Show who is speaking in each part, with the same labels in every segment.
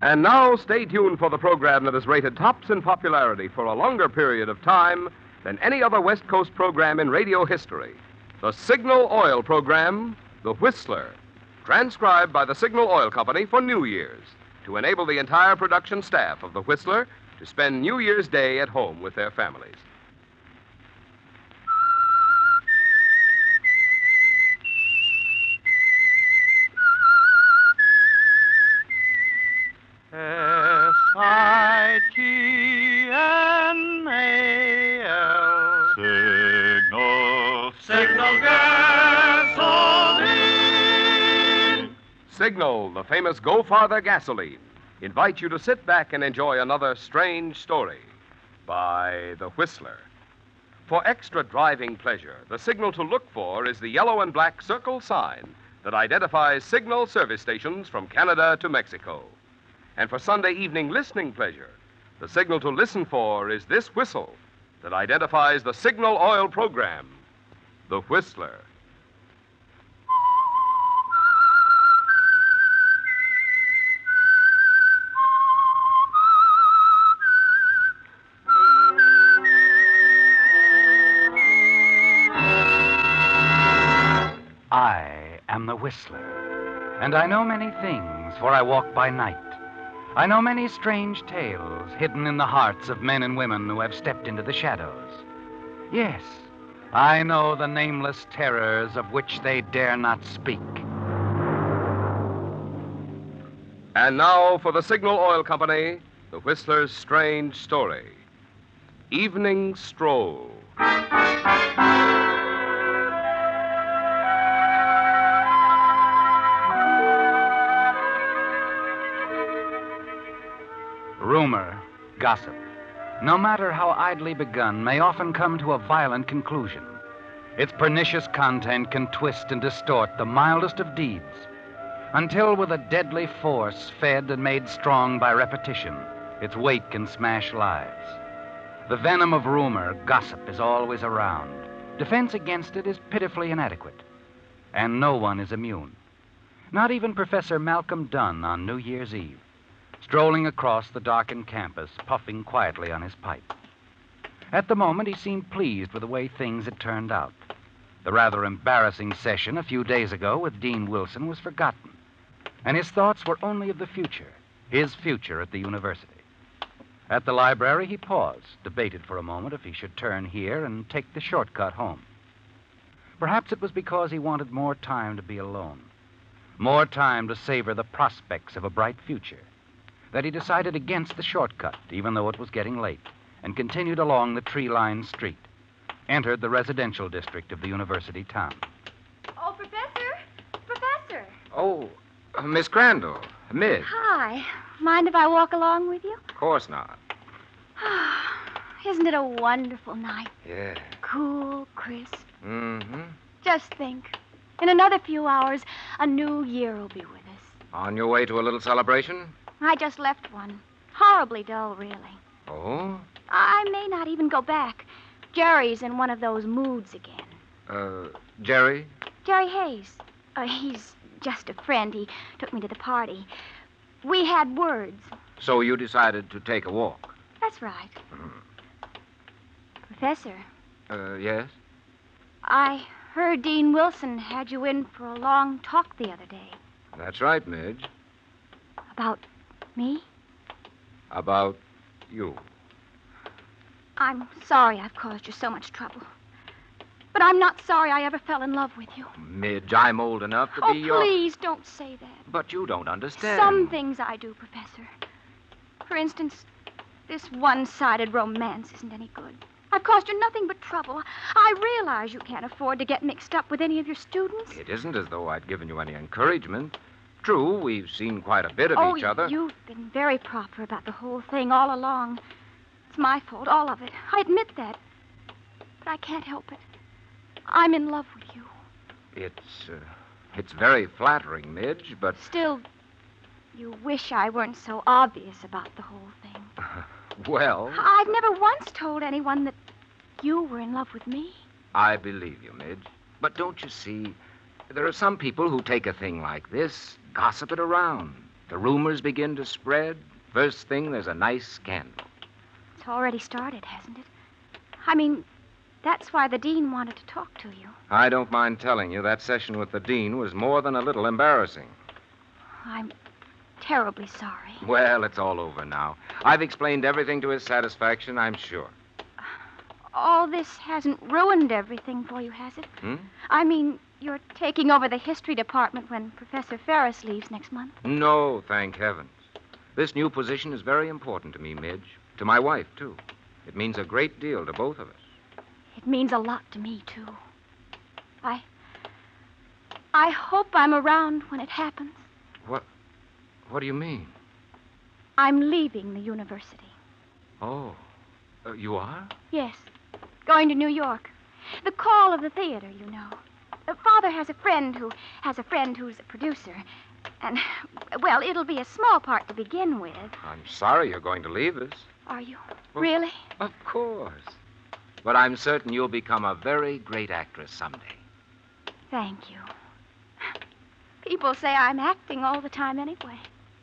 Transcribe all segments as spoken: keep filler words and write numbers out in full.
Speaker 1: And now, stay tuned for the program that is rated tops in popularity for a longer period of time than any other West Coast program in radio history. The Signal Oil program, The Whistler, transcribed by the Signal Oil Company for New Year's to enable the entire production staff of The Whistler to spend New Year's Day at home with their families.
Speaker 2: S I G N A L Signal. Signal gasoline.
Speaker 1: Signal, the famous Go Farther gasoline, invites you to sit back and enjoy another strange story by The Whistler. For extra driving pleasure, the signal to look for is the yellow and black circle sign that identifies Signal service stations from Canada to Mexico. And for Sunday evening listening pleasure, the signal to listen for is this whistle that identifies the Signal Oil program, The Whistler.
Speaker 3: I am the Whistler, and I know many things, for I walk by night. I know many strange tales hidden in the hearts of men and women who have stepped into the shadows. Yes, I know the nameless terrors of which they dare not speak.
Speaker 1: And now for the Signal Oil Company, The Whistler's strange story. Evening Stroll.
Speaker 3: Rumor, gossip, no matter how idly begun, may often come to a violent conclusion. Its pernicious content can twist and distort the mildest of deeds, until with a deadly force fed and made strong by repetition, its weight can smash lives. The venom of rumor, gossip, is always around. Defense against it is pitifully inadequate, and no one is immune. Not even Professor Malcolm Dunn on New Year's Eve, strolling across the darkened campus, puffing quietly on his pipe. At the moment, he seemed pleased with the way things had turned out. The rather embarrassing session a few days ago with Dean Wilson was forgotten, and his thoughts were only of the future, his future at the university. At the library, he paused, debated for a moment if he should turn here and take the shortcut home. Perhaps it was because he wanted more time to be alone, more time to savor the prospects of a bright future, that he decided against the shortcut, even though it was getting late, and continued along the tree-lined street, entered the residential district of the university town.
Speaker 4: Oh, Professor! Professor!
Speaker 5: Oh, uh, Miss Crandall. Midge.
Speaker 4: Hi. Mind if I walk along with you?
Speaker 5: Of course not.
Speaker 4: Isn't it a wonderful night?
Speaker 5: Yeah.
Speaker 4: Cool, crisp.
Speaker 5: Mm-hmm.
Speaker 4: Just think. In another few hours, a new year will be with us.
Speaker 5: On your way to a little celebration?
Speaker 4: I just left one. Horribly dull, really.
Speaker 5: Oh?
Speaker 4: I may not even go back. Jerry's in one of those moods again.
Speaker 5: Uh, Jerry?
Speaker 4: Jerry Hayes. Uh, he's just a friend. He took me to the party. We had words.
Speaker 5: So you decided to take a walk?
Speaker 4: That's right.
Speaker 5: Mm.
Speaker 4: Professor.
Speaker 5: Uh, yes?
Speaker 4: I heard Dean Wilson had you in for a long talk the other day.
Speaker 5: That's right, Midge.
Speaker 4: About me?
Speaker 5: About you.
Speaker 4: I'm sorry I've caused you so much trouble. But I'm not sorry I ever fell in love with you.
Speaker 5: Midge, I'm old enough to
Speaker 4: oh,
Speaker 5: be your...
Speaker 4: please don't say that.
Speaker 5: But you don't understand.
Speaker 4: Some things I do, Professor. For instance, this one-sided romance isn't any good. I've caused you nothing but trouble. I realize you can't afford to get mixed up with any of your students.
Speaker 5: It isn't as though I'd given you any encouragement. True, we've seen quite a bit of
Speaker 4: oh,
Speaker 5: each other.
Speaker 4: You've been very proper about the whole thing all along. It's my fault, all of it. I admit that. But I can't help it. I'm in love with you.
Speaker 5: It's, uh, it's very flattering, Midge, but...
Speaker 4: Still, you wish I weren't so obvious about the whole thing.
Speaker 5: Well...
Speaker 4: I've never once told anyone that you were in love with me.
Speaker 5: I believe you, Midge. But don't you see, there are some people who take a thing like this, gossip it around, The rumors begin to spread. First thing, there's a nice scandal.
Speaker 4: It's already started, hasn't it? I mean, that's why the dean wanted to talk to you.
Speaker 5: I don't mind telling you that session with the dean was more than a little embarrassing.
Speaker 4: I'm terribly sorry.
Speaker 5: Well, it's all over now. I've explained everything to his satisfaction, I'm sure.
Speaker 4: All this hasn't ruined everything for you, has it?
Speaker 5: Hmm?
Speaker 4: I mean, you're taking over the history department when Professor Ferris leaves next month.
Speaker 5: No, thank heavens. This new position is very important to me, Midge. To my wife, too. It means a great deal to both of us.
Speaker 4: It means a lot to me, too. I... I hope I'm around when it happens.
Speaker 5: What... what do you mean?
Speaker 4: I'm leaving the university.
Speaker 5: Oh, uh, you are?
Speaker 4: Yes. Going to New York. The call of the theater, you know. Uh, Father has a friend who has a friend who's a producer. And, well, it'll be a small part to begin with.
Speaker 5: I'm sorry you're going to leave us.
Speaker 4: Are you?
Speaker 5: Well,
Speaker 4: Really?
Speaker 5: Of course. But I'm certain you'll become a very great actress someday.
Speaker 4: Thank you. People say I'm acting all the time anyway.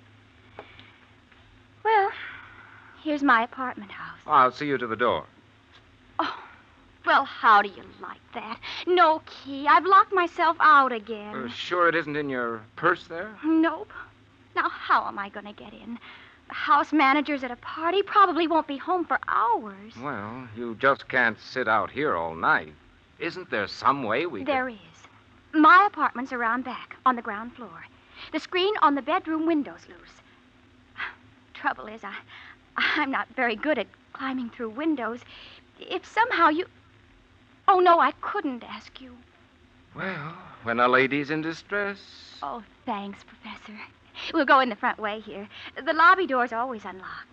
Speaker 4: Well, here's my apartment house.
Speaker 5: I'll see you to the door.
Speaker 4: Oh, well, how do you like that? No key. I've locked myself out again.
Speaker 5: Uh, sure it isn't in your purse there?
Speaker 4: Nope. Now, how am I going to get in? The house manager's at a party, probably won't be home for hours.
Speaker 5: Well, you just can't sit out here all night. Isn't there some way we
Speaker 4: There is. My apartment's around back, on the ground floor. The screen on the bedroom window's loose. Trouble is, I, I'm not very good at climbing through windows. If somehow you... Oh, no, I couldn't ask you.
Speaker 5: Well, when a lady's in distress...
Speaker 4: Oh, thanks, Professor. We'll go in the front way here. The lobby door's always unlocked.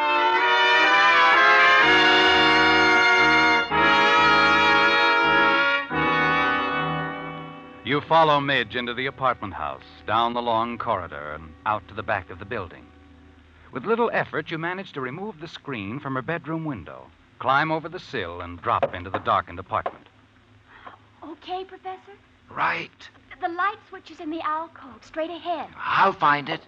Speaker 3: You follow Midge into the apartment house, down the long corridor, and out to the back of the building. With little effort, you manage to remove the screen from her bedroom window, climb over the sill, and drop into the darkened apartment.
Speaker 4: Okay, Professor?
Speaker 5: Right.
Speaker 4: The light switch is in the alcove, straight ahead.
Speaker 5: I'll find it.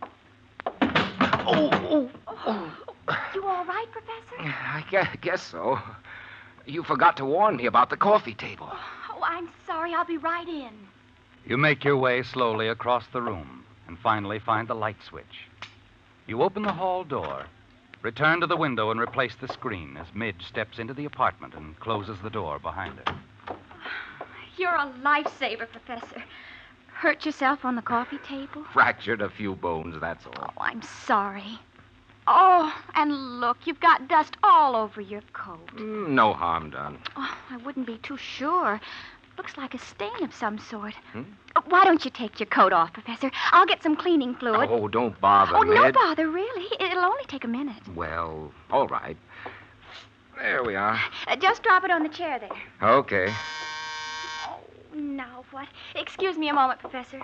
Speaker 5: Oh, oh,
Speaker 4: Oh, you all right, Professor?
Speaker 5: I guess, guess so. You forgot to warn me about the coffee table.
Speaker 4: Oh, I'm sorry. I'll be right in.
Speaker 3: You make your way slowly across the room and finally find the light switch. You open the hall door, return to the window, and replace the screen as Midge steps into the apartment and closes the door behind her.
Speaker 4: You're a lifesaver, Professor. Hurt yourself on the coffee table?
Speaker 5: Fractured a few bones, that's all.
Speaker 4: Oh, I'm sorry. Oh, and look, you've got dust all over your coat.
Speaker 5: Mm, no harm done.
Speaker 4: Oh, I wouldn't be too sure. Looks like a stain of some sort.
Speaker 5: Hmm?
Speaker 4: Uh, Why don't you take your coat off, Professor? I'll get some cleaning fluid.
Speaker 5: Oh, don't bother,
Speaker 4: Oh, no
Speaker 5: Midge.
Speaker 4: bother, really. It'll only take a minute.
Speaker 5: Well, all right. There we are.
Speaker 4: Uh, just drop it on the chair there.
Speaker 5: Okay.
Speaker 4: Oh, now what? Excuse me a moment, Professor.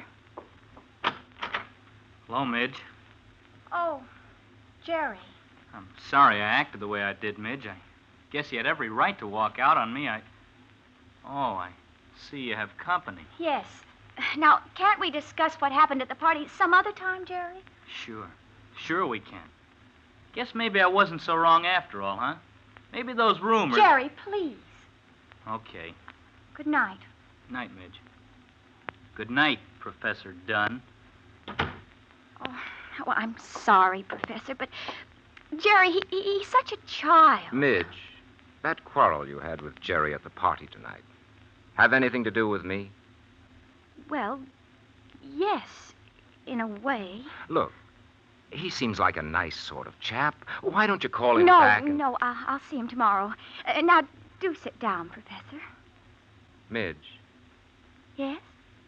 Speaker 2: Hello, Midge.
Speaker 4: Oh, Jerry.
Speaker 2: I'm sorry I acted the way I did, Midge. I guess you had every right to walk out on me. I... Oh, I see you have company.
Speaker 4: Yes. Now, can't we discuss what happened at the party some other time, Jerry?
Speaker 2: Sure. Sure we can. Guess maybe I wasn't so wrong after all, huh? Maybe those rumors...
Speaker 4: Jerry, please.
Speaker 2: Okay.
Speaker 4: Good night.
Speaker 2: Night, Midge. Good night, Professor Dunn.
Speaker 4: Oh, well, I'm sorry, Professor, but Jerry, he, he- he's such a child.
Speaker 5: Midge, that quarrel you had with Jerry at the party tonight, have anything to do with me?
Speaker 4: Well, yes, in a way.
Speaker 5: Look, he seems like a nice sort of chap. Why don't you call him
Speaker 4: no,
Speaker 5: back and...
Speaker 4: no, I'll, I'll see him tomorrow. Uh, now, do sit down, Professor.
Speaker 5: Midge,
Speaker 4: Yes?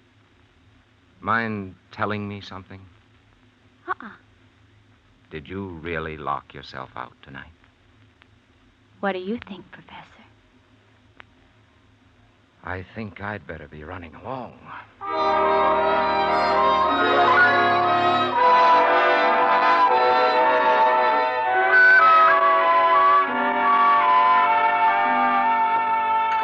Speaker 5: mind telling me something?
Speaker 4: Uh-uh.
Speaker 5: Did you really lock yourself out tonight?
Speaker 4: What do you think, Professor?
Speaker 5: I think I'd better be running along.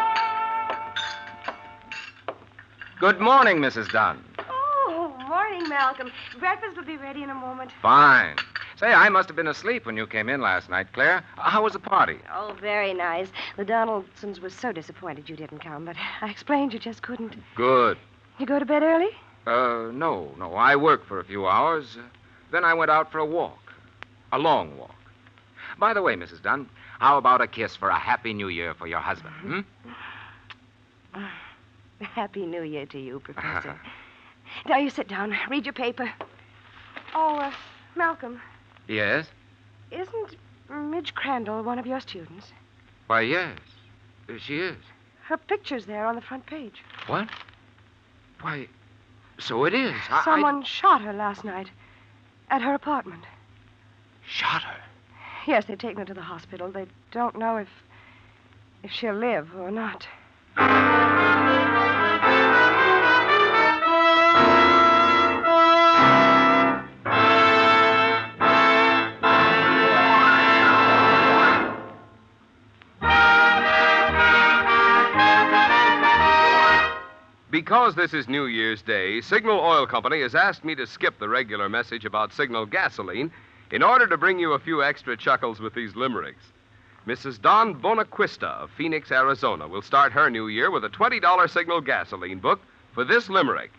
Speaker 5: Good morning, Missus Dunn.
Speaker 6: Oh, morning, Malcolm. Breakfast will be ready in a moment.
Speaker 5: Fine. Say, I must have been asleep when you came in last night, Claire. How was the party?
Speaker 6: Oh, very nice. The Donaldsons were so disappointed you didn't come, but I explained you just couldn't.
Speaker 5: Good.
Speaker 6: You go to bed early?
Speaker 5: Uh, no, no. I worked for a few hours. Uh, then I went out for a walk. A long walk. By the way, Missus Dunn, how about a kiss for a Happy New Year for your husband, hmm?
Speaker 6: Happy New Year to you, Professor. Now, you sit down. Read your paper. Oh, uh, Malcolm.
Speaker 5: Yes?
Speaker 6: Isn't Midge Crandall one of your students?
Speaker 5: Why, yes. Uh, She is.
Speaker 6: Her picture's there on the front page.
Speaker 5: What? Why, so it is. I-
Speaker 6: Someone shot her last night at her apartment.
Speaker 5: I... Shot her?
Speaker 6: Yes, they've taken her to the hospital. They don't know if if she'll live or not.
Speaker 1: Because this is New Year's Day, Signal Oil Company has asked me to skip the regular message about Signal gasoline in order to bring you a few extra chuckles with these limericks. Missus Don Bonaquista of Phoenix, Arizona, will start her new year with a twenty dollars Signal gasoline book for this limerick.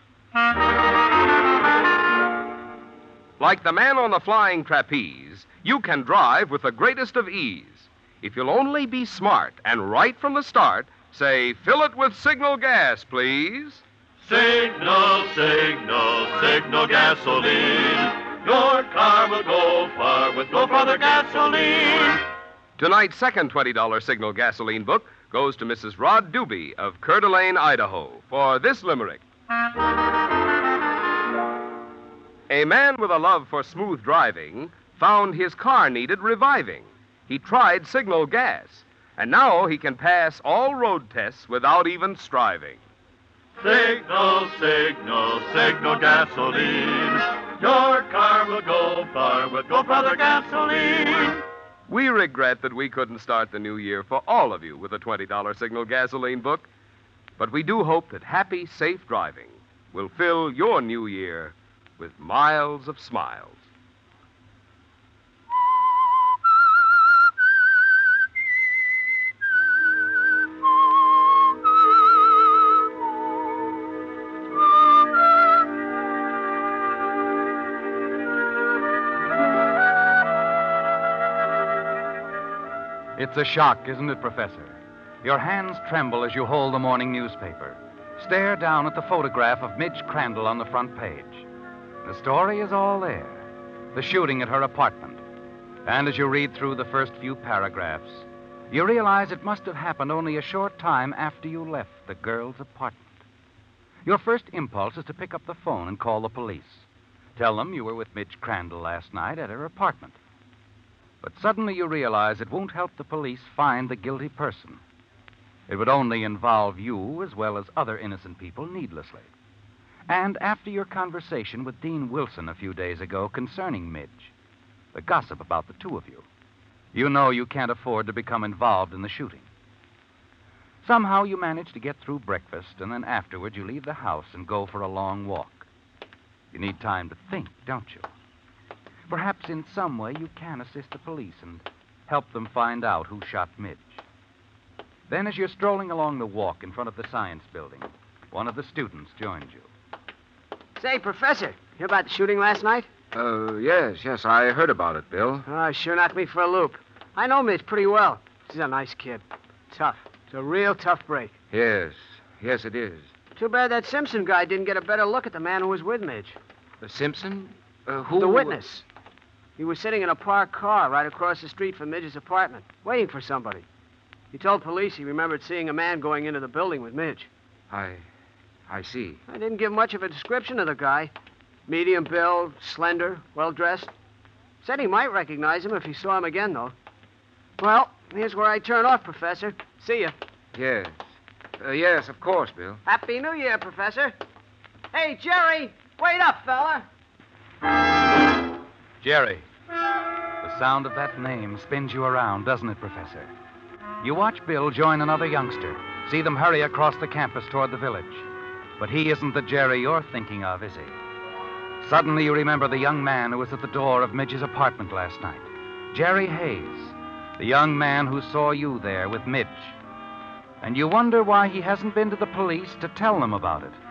Speaker 1: Like the man on the flying trapeze, you can drive with the greatest of ease. If you'll only be smart and right from the start, say, fill it with Signal gas, please.
Speaker 7: Signal, signal, signal gasoline. Your car will go far with no further gasoline.
Speaker 1: Tonight's second twenty dollars Signal gasoline book goes to Missus Rod Doobie of Coeur d'Alene, Idaho, for this limerick. A man with a love for smooth driving found his car needed reviving. He tried Signal gas, and now he can pass all road tests without even striving.
Speaker 7: Signal, signal, signal gasoline. Your car will go far with no further gasoline.
Speaker 1: We regret that we couldn't start the new year for all of you with a twenty dollars Signal gasoline book, but we do hope that happy, safe driving will fill your new year with miles of smiles.
Speaker 3: It's a shock, isn't it, Professor? Your hands tremble as you hold the morning newspaper. Stare down at the photograph of Midge Crandall on the front page. The story is all there. The shooting at her apartment. And as you read through the first few paragraphs, you realize it must have happened only a short time after you left the girl's apartment. Your first impulse is to pick up the phone and call the police. Tell them you were with Midge Crandall last night at her apartment. But suddenly you realize it won't help the police find the guilty person. It would only involve you as well as other innocent people needlessly. And after your conversation with Dean Wilson a few days ago concerning Midge, the gossip about the two of you, you know you can't afford to become involved in the shooting. Somehow you manage to get through breakfast, and then afterward you leave the house and go for a long walk. You need time to think, don't you? Perhaps in some way you can assist the police and help them find out who shot Midge. Then as you're strolling along the walk in front of the science building, one of the students joins you.
Speaker 8: Say, Professor, hear about the shooting last night?
Speaker 5: Uh, yes, yes, I heard about it, Bill.
Speaker 8: Oh, sure knocked me for a loop. I know Midge pretty well. She's a nice kid. Tough. It's a real tough break.
Speaker 5: Yes, yes, it is.
Speaker 8: Too bad that Simpson guy didn't get a better look at the man who was with Midge.
Speaker 5: Uh, Simpson? Uh, who?
Speaker 8: The witness. He was sitting in a parked car right across the street from Midge's apartment, waiting for somebody. He told police he remembered seeing a man going into the building with Midge.
Speaker 5: I... I see.
Speaker 8: I didn't give much of a description of the guy. Medium build, slender, well-dressed. Said he might recognize him if he saw him again, though. Well, here's where I turn off, Professor. See ya.
Speaker 5: Yes. Uh, yes, of course, Bill.
Speaker 8: Happy New Year, Professor. Hey, Jerry, wait up, fella.
Speaker 3: Jerry. The sound of that name spins you around, doesn't it, Professor? You watch Bill join another youngster, see them hurry across the campus toward the village. But he isn't the Jerry you're thinking of, is he? Suddenly, you remember the young man who was at the door of Midge's apartment last night. Jerry Hayes, the young man who saw you there with Midge. And you wonder why he hasn't been to the police to tell them about it.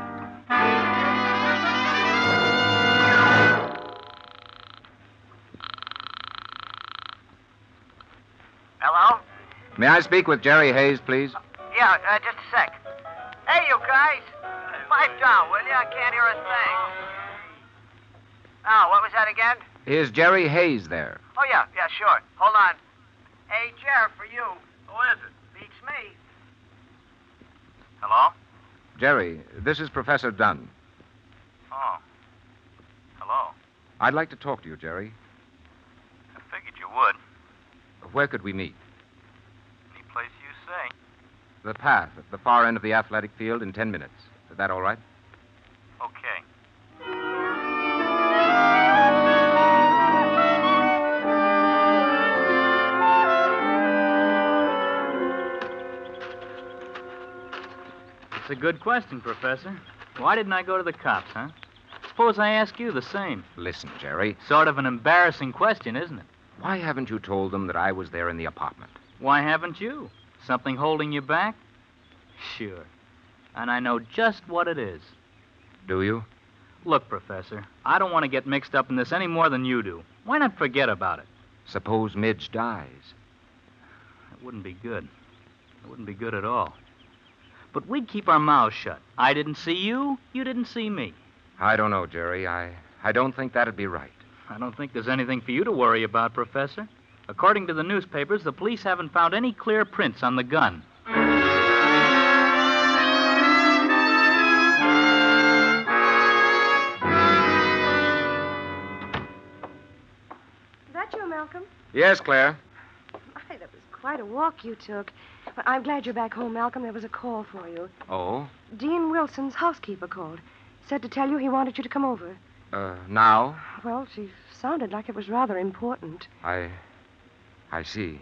Speaker 9: Hello?
Speaker 5: May I speak with Jerry Hayes, please?
Speaker 9: Yeah, uh, just a sec. Hey, you guys. Pipe down, will you? I can't hear a thing. Oh, what was that again?
Speaker 5: Is Jerry Hayes there?
Speaker 9: Oh, yeah, yeah, sure. Hold on. Hey, Jer, for you. Who is it? Beats me. Hello?
Speaker 5: Jerry, this is Professor Dunn.
Speaker 9: Oh. Hello.
Speaker 5: I'd like to talk to you, Jerry.
Speaker 9: I figured you would.
Speaker 5: Where could we meet?
Speaker 9: Any place you say.
Speaker 5: The path at the far end of the athletic field in ten minutes. Is that all right?
Speaker 9: Okay.
Speaker 2: It's a good question, Professor. Why didn't I go to the cops, huh? Suppose I ask you the same.
Speaker 5: Listen, Jerry.
Speaker 2: Sort of an embarrassing question, isn't it?
Speaker 5: Why haven't you told them that I was there in the apartment?
Speaker 2: Why haven't you? Something holding you back? Sure. And I know just what it is.
Speaker 5: Do you?
Speaker 2: Look, Professor, I don't want to get mixed up in this any more than you do. Why not forget about it?
Speaker 5: Suppose Midge dies.
Speaker 2: It wouldn't be good. It wouldn't be good at all. But we'd keep our mouths shut. I didn't see you, you didn't see me.
Speaker 5: I don't know, Jerry. I, I don't think that'd be right.
Speaker 2: I don't think there's anything for you to worry about, Professor. According to the newspapers, the police haven't found any clear prints on the gun.
Speaker 6: Is that you, Malcolm?
Speaker 5: Yes, Claire.
Speaker 6: My, that was quite a walk you took. But I'm glad you're back home, Malcolm. There was a call for you.
Speaker 5: Oh?
Speaker 6: Dean Wilson's housekeeper called. Said to tell you he wanted you to come over.
Speaker 5: Uh, now?
Speaker 6: Well, she sounded like it was rather important.
Speaker 5: I... I see.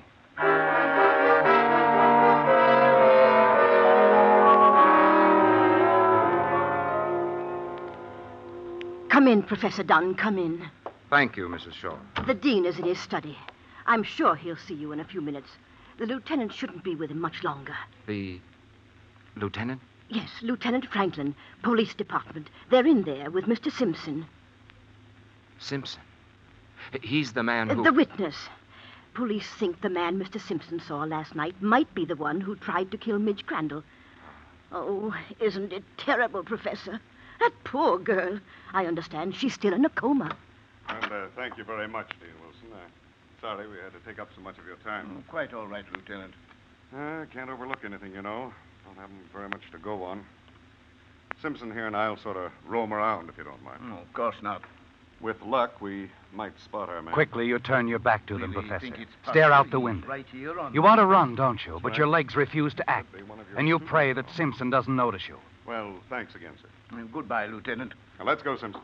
Speaker 10: Come in, Professor Dunn, come in.
Speaker 5: Thank you, Missus Shaw.
Speaker 10: The dean is in his study. I'm sure he'll see you in a few minutes. The lieutenant shouldn't be with him much longer.
Speaker 5: The lieutenant?
Speaker 10: Yes, Lieutenant Franklin, police department. They're in there with Mister Simpson.
Speaker 5: Simpson? He's the man who...
Speaker 10: The witness. Police think the man Mister Simpson saw last night might be the one who tried to kill Midge Crandall. Oh, isn't it terrible, Professor? That poor girl. I understand she's still in a coma.
Speaker 11: And uh, thank you very much, Dean Wilson. I'm sorry we had to take up so much of your time.
Speaker 12: Oh, quite all right, Lieutenant.
Speaker 11: Uh, can't overlook anything, you know. Don't have very much to go on. Simpson here and I'll sort of roam around, if you don't mind.
Speaker 12: Oh, of course not.
Speaker 11: With luck, we might spot our man.
Speaker 3: Quickly, you turn your back to them,
Speaker 12: Really
Speaker 3: Professor.
Speaker 12: think it's
Speaker 3: Stare out
Speaker 12: possible
Speaker 3: the
Speaker 12: he's
Speaker 3: window.
Speaker 12: right here on
Speaker 3: You
Speaker 12: the-
Speaker 3: want to run, don't you? But
Speaker 11: right.
Speaker 3: your legs refuse to act.
Speaker 11: Could be one of your
Speaker 3: And you
Speaker 11: students.
Speaker 3: pray that Simpson doesn't notice you.
Speaker 11: Well, thanks again, sir.
Speaker 12: Uh, Goodbye, Lieutenant.
Speaker 11: Now, let's go, Simpson.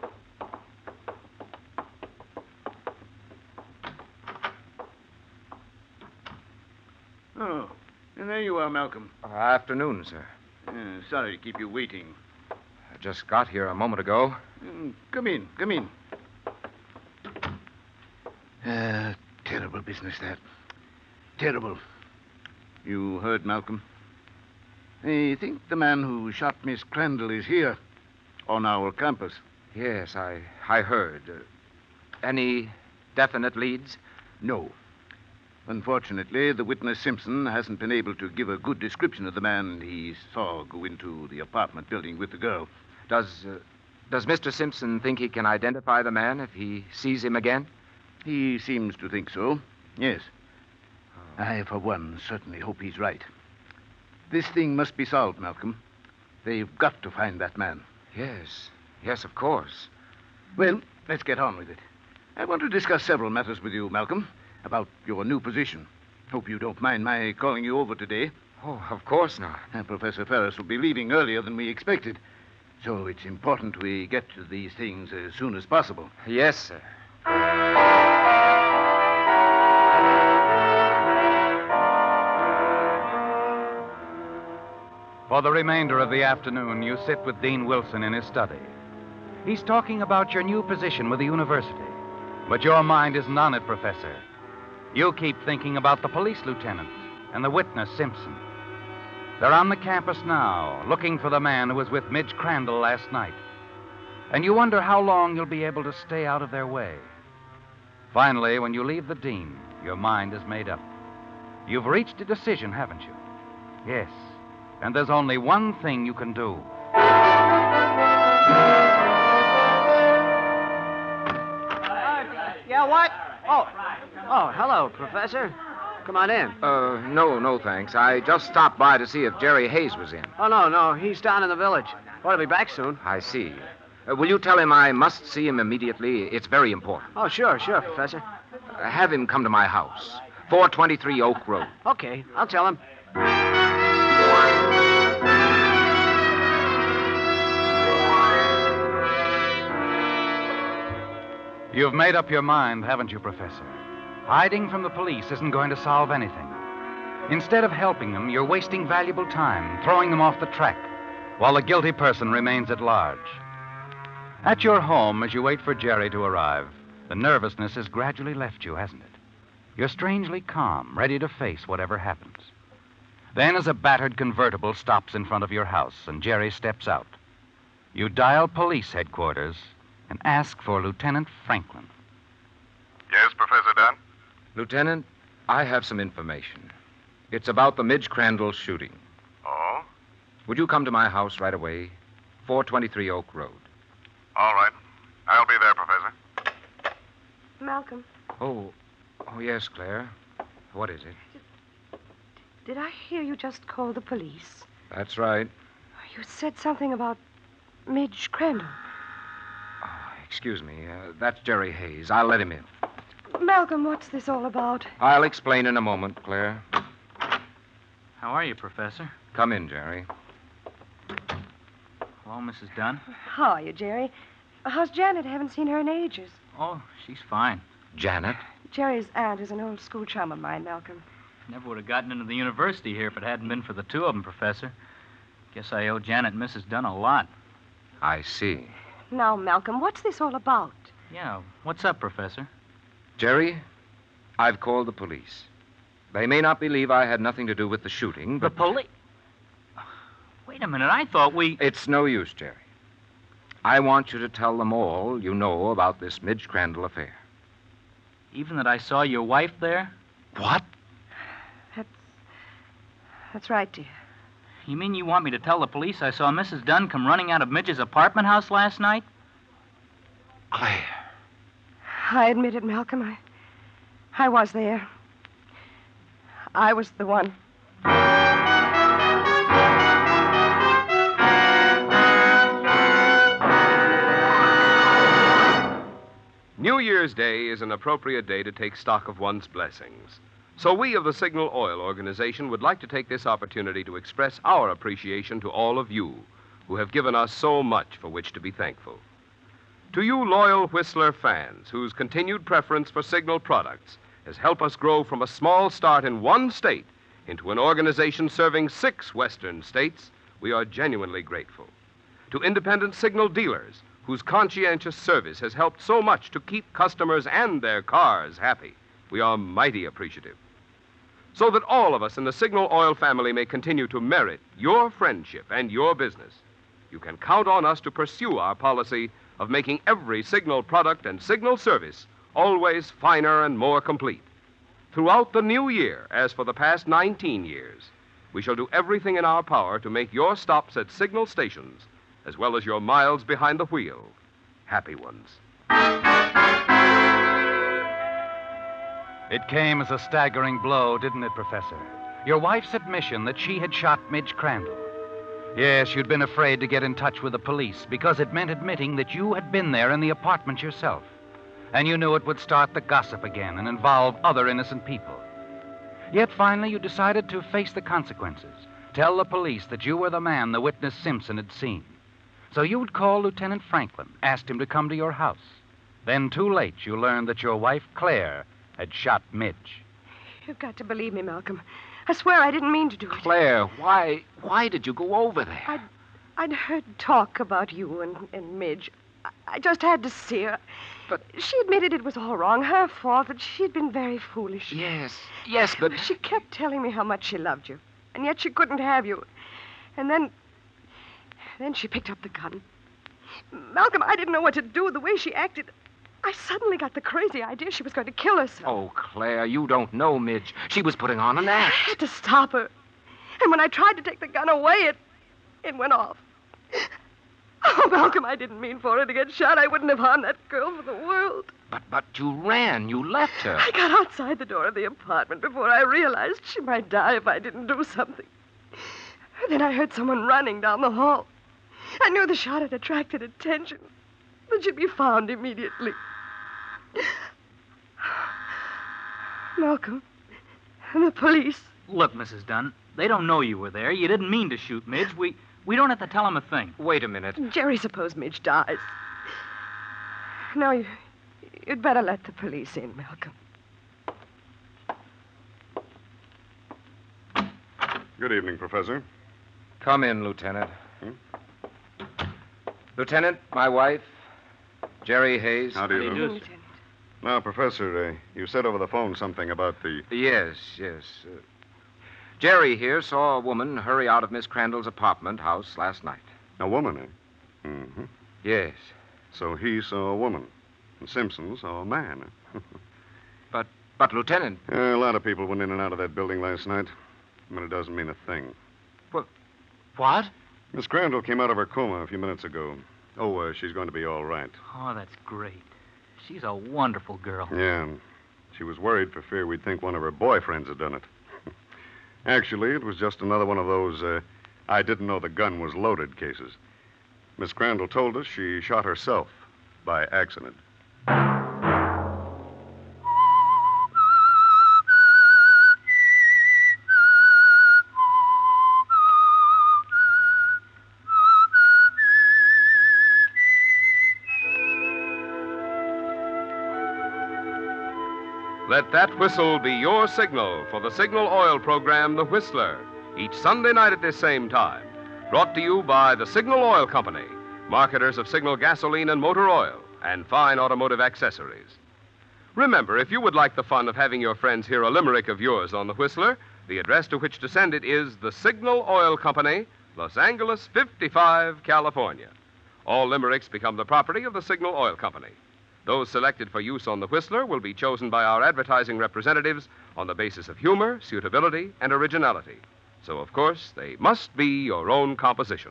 Speaker 12: Oh, and there you are, Malcolm.
Speaker 5: Uh, afternoon, sir.
Speaker 12: Uh, sorry to keep you waiting.
Speaker 5: I just got here a moment ago.
Speaker 12: Mm, come in, come in. Uh, terrible business, that. Terrible. You heard, Malcolm? I think the man who shot Miss Crandall is here, on our campus.
Speaker 5: Yes, I, I heard. Uh, any definite leads?
Speaker 12: No. Unfortunately, the witness Simpson hasn't been able to give a good description of the man he saw go into the apartment building with the girl.
Speaker 5: Does, uh, does Mister Simpson think he can identify the man if he sees him again?
Speaker 12: He seems to think so, yes. I, for one, certainly hope he's right. This thing must be solved, Malcolm. They've got to find that man.
Speaker 5: Yes, yes, of course.
Speaker 12: Well, let's get on with it. I want to discuss several matters with you, Malcolm, about your new position. Hope you don't mind my calling you over today.
Speaker 5: Oh, of course not.
Speaker 12: Uh, Professor Ferris will be leaving earlier than we expected, so it's important we get to these things as soon as possible.
Speaker 5: Yes, sir.
Speaker 3: For the remainder of the afternoon, you sit with Dean Wilson in his study. He's talking about your new position with the university. But your mind isn't on it, Professor. You keep thinking about the police lieutenant and the witness, Simpson. They're on the campus now, looking for the man who was with Midge Crandall last night. And you wonder how long you'll be able to stay out of their way. Finally, when you leave the dean, your mind is made up. You've reached a decision, haven't you? Yes. And there's only one thing you can do.
Speaker 8: Yeah, what? Oh, oh, hello, Professor. Come on in.
Speaker 5: Uh, no, no, thanks. I just stopped by to see if Jerry Hayes was in.
Speaker 8: Oh, no, no, he's down in the village. Ought to be back soon.
Speaker 5: I see. Uh, will you tell him I must see him immediately? It's very important.
Speaker 8: Oh, sure, sure, Professor.
Speaker 5: Uh, have him come to my house, four twenty-three Oak Road.
Speaker 8: Okay, I'll tell him.
Speaker 3: You've made up your mind, haven't you, Professor? Hiding from the police isn't going to solve anything. Instead of helping them, you're wasting valuable time, throwing them off the track, while the guilty person remains at large. At your home, as you wait for Jerry to arrive, the nervousness has gradually left you, hasn't it? You're strangely calm, ready to face whatever happens. Then, as a battered convertible stops in front of your house and Jerry steps out, you dial police headquarters and ask for Lieutenant Franklin.
Speaker 11: Yes, Professor Dunn?
Speaker 5: Lieutenant, I have some information. It's about the Midge Crandall shooting.
Speaker 11: Oh?
Speaker 5: Would you come to my house right away? four twenty-three Oak Road.
Speaker 11: All right. I'll be there, Professor.
Speaker 6: Malcolm,
Speaker 5: Oh, oh, yes, Claire. What is it?
Speaker 6: did I hear you just call the police?
Speaker 5: That's right.
Speaker 6: You said something about Midge Crandall.
Speaker 5: Excuse me. Uh, that's Jerry Hayes. I'll let him in.
Speaker 6: Malcolm, what's this all about?
Speaker 5: I'll explain in a moment, Claire.
Speaker 2: How are you, Professor?
Speaker 5: Come in, Jerry.
Speaker 2: Hello, Missus Dunn.
Speaker 6: How are you, Jerry? How's Janet? I haven't seen her in ages.
Speaker 2: Oh, she's fine.
Speaker 5: Janet?
Speaker 6: Jerry's aunt is an old school chum of mine, Malcolm.
Speaker 2: Never would have gotten into the university here if it hadn't been for the two of them, Professor. Guess I owe Janet and Missus Dunn a lot.
Speaker 5: I see.
Speaker 6: Now, Malcolm, what's this all about?
Speaker 2: Yeah, what's up, Professor?
Speaker 5: Jerry, I've called the police. They may not believe I had nothing to do with the shooting, but...
Speaker 2: The police? Wait a minute, I thought we...
Speaker 5: It's no use, Jerry. I want you to tell them all you know about this Midge Crandall affair.
Speaker 2: Even that I saw your wife there?
Speaker 5: What?
Speaker 6: That's... That's right, dear.
Speaker 2: You mean you want me to tell the police I saw Missus Dunn come running out of Midge's apartment house last night?
Speaker 5: Claire.
Speaker 6: I admit it, Malcolm. I... I was there. I was the one.
Speaker 1: New Year's Day is an appropriate day to take stock of one's blessings. So we of the Signal Oil Organization would like to take this opportunity to express our appreciation to all of you who have given us so much for which to be thankful. To you loyal Whistler fans whose continued preference for Signal products has helped us grow from a small start in one state into an organization serving six western states, we are genuinely grateful. To independent Signal dealers whose conscientious service has helped so much to keep customers and their cars happy, we are mighty appreciative. So that all of us in the Signal Oil family may continue to merit your friendship and your business, you can count on us to pursue our policy of making every Signal product and Signal service always finer and more complete. Throughout the new year, as for the past nineteen years, we shall do everything in our power to make your stops at Signal stations, as well as your miles behind the wheel, happy ones.
Speaker 3: It came as a staggering blow, didn't it, Professor? Your wife's admission that she had shot Midge Crandall. Yes, you'd been afraid to get in touch with the police because it meant admitting that you had been there in the apartment yourself. And you knew it would start the gossip again and involve other innocent people. Yet finally you decided to face the consequences. Tell the police that you were the man the witness Simpson had seen. So you would call Lieutenant Franklin, asked him to come to your house. Then, too late, you learned that your wife, Claire, had shot Midge.
Speaker 6: You've got to believe me, Malcolm. I swear I didn't mean to do it.
Speaker 5: Claire, why why did you go over there?
Speaker 6: I'd, I'd heard talk about you and, and Midge I, I just had to see her.
Speaker 5: But-
Speaker 6: She admitted it was all wrong, her fault, that she had been very foolish.
Speaker 5: Yes, yes, but...
Speaker 6: She kept telling me how much she loved you, and yet she couldn't have you. And then... Then she picked up the gun. Malcolm, I didn't know what to do. The way she acted, I suddenly got the crazy idea she was going to kill herself.
Speaker 5: Oh, Claire, you don't know Midge. She was putting on an
Speaker 6: I
Speaker 5: act.
Speaker 6: had to stop her. And when I tried to take the gun away, it... it went off. Oh, Malcolm, I didn't mean for her to get shot. I wouldn't have harmed that girl for the world.
Speaker 5: But, but you ran. You left her.
Speaker 6: I got outside the door of the apartment before I realized she might die if I didn't do something. Then I heard someone running down the hall. I knew the shot had attracted attention, that she'd be found immediately. Malcolm, the police.
Speaker 2: Look, Missus Dunn, they don't know you were there. You didn't mean to shoot Midge. We we don't have to tell them a thing.
Speaker 5: Wait a minute.
Speaker 6: Jerry, suppose Midge dies. No, you, you'd better let the police in, Malcolm.
Speaker 11: Good evening, Professor.
Speaker 5: Come in, Lieutenant.
Speaker 11: Hmm?
Speaker 5: Lieutenant, my wife, Jerry Hayes.
Speaker 11: How do you
Speaker 2: How do
Speaker 11: do?
Speaker 2: you do,
Speaker 6: Lieutenant.
Speaker 11: Now, Professor, uh, you said over the phone something about the...
Speaker 5: Yes, yes. Uh, Jerry here saw a woman hurry out of Miss Crandall's apartment house last night.
Speaker 11: A woman, eh? Mm-hmm.
Speaker 5: Yes.
Speaker 11: So he saw a woman, and Simpson saw a man. eh?
Speaker 5: But, but, Lieutenant,
Speaker 11: Yeah, a lot of people went in and out of that building last night, but it doesn't mean a thing.
Speaker 2: What?
Speaker 11: Miss Crandall came out of her coma a few minutes ago. Oh, uh, she's going to be all right.
Speaker 2: Oh, that's great. She's a wonderful girl.
Speaker 11: Yeah, she was worried for fear we'd think one of her boyfriends had done it. Actually, it was just another one of those uh, I didn't know the gun was loaded cases. Miss Crandall told us she shot herself by accident.
Speaker 1: Let that whistle be your signal for the Signal Oil program, The Whistler, each Sunday night at this same time. Brought to you by the Signal Oil Company, marketers of Signal gasoline and motor oil, and fine automotive accessories. Remember, if you would like the fun of having your friends hear a limerick of yours on The Whistler, the address to which to send it is the Signal Oil Company, Los Angeles fifty-five, California. All limericks become the property of the Signal Oil Company. Those selected for use on The Whistler will be chosen by our advertising representatives on the basis of humor, suitability, and originality. So, of course, they must be your own composition.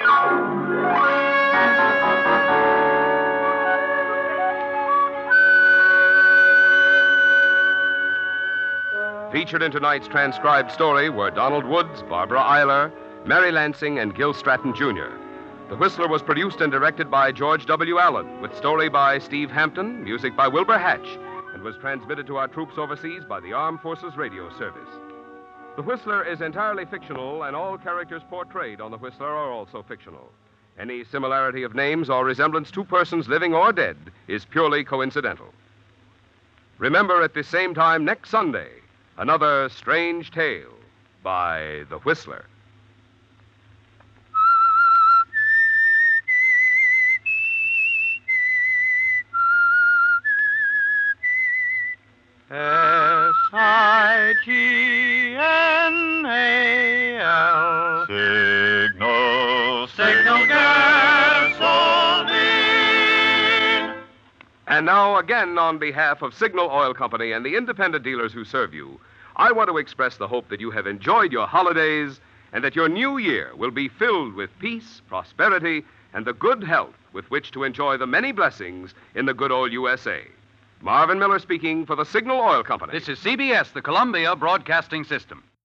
Speaker 1: Featured in tonight's transcribed story were Donald Woods, Barbara Eiler, Mary Lansing, and Gil Stratton, Junior The Whistler was produced and directed by George W. Allen, with story by Steve Hampton, music by Wilbur Hatch, and was transmitted to our troops overseas by the Armed Forces Radio Service. The Whistler is entirely fictional, and all characters portrayed on The Whistler are also fictional. Any similarity of names or resemblance to persons living or dead is purely coincidental. Remember, at the same time next Sunday, another strange tale by The Whistler.
Speaker 7: S I G N A L. Signal, signal gasoline.
Speaker 1: And now, again, on behalf of Signal Oil Company and the independent dealers who serve you, I want to express the hope that you have enjoyed your holidays and that your new year will be filled with peace, prosperity, and the good health with which to enjoy the many blessings in the good old U S A. Marvin Miller speaking for the Signal Oil Company.
Speaker 3: This is C B S, the Columbia Broadcasting System.